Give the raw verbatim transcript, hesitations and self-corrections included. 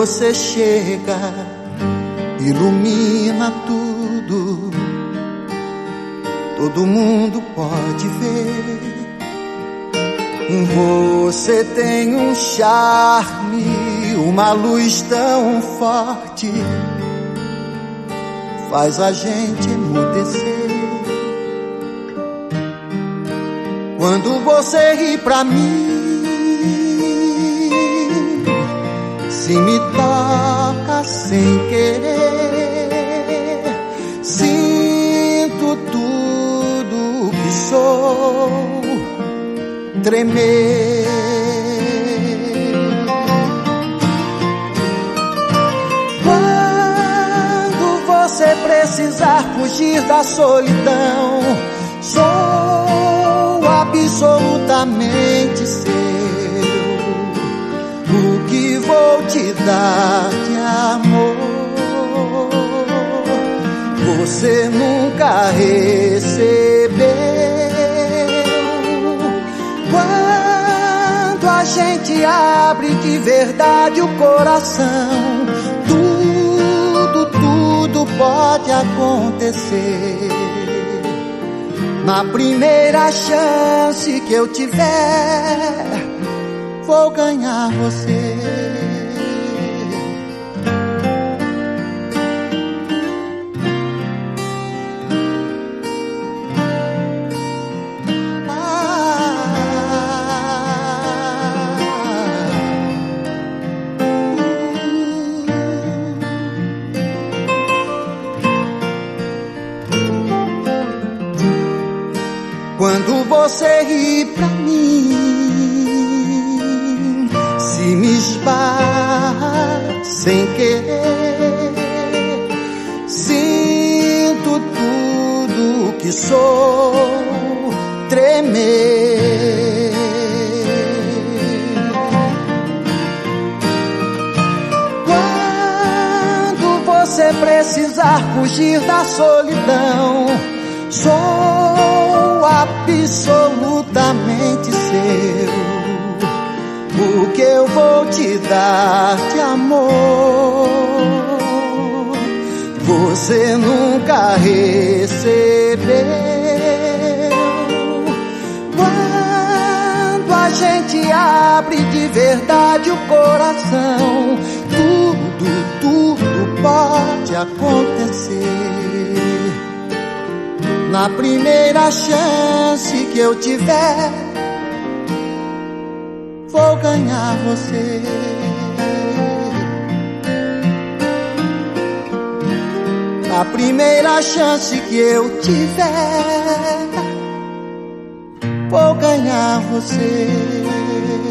você chega, ilumina tudo, todo mundo pode ver. Você tem um charme, uma luz tão forte, faz a gente emudecer. Quando você ri pra mim, se me toca sem querer, sinto tudo que sou tremer. Quando você precisar fugir da solidão, sou absolutamente seu. O que vou te dar de amor, você nunca recebeu. Quando a gente abre de verdade o coração, tudo, tudo pode acontecer. Na primeira chance que eu tiver, vou ganhar você. Quando você ri pra mim, se me esbarra sem querer, sinto tudo que sou tremer. Quando você precisar fugir da solidão, sou absolutamente seu. O que eu vou te dar de amor, você nunca recebeu. Quando a gente abre de verdade o coração, tudo, tudo pode acontecer. Na primeira chance que eu tiver, vou ganhar você. Na primeira chance que eu tiver, vou ganhar você.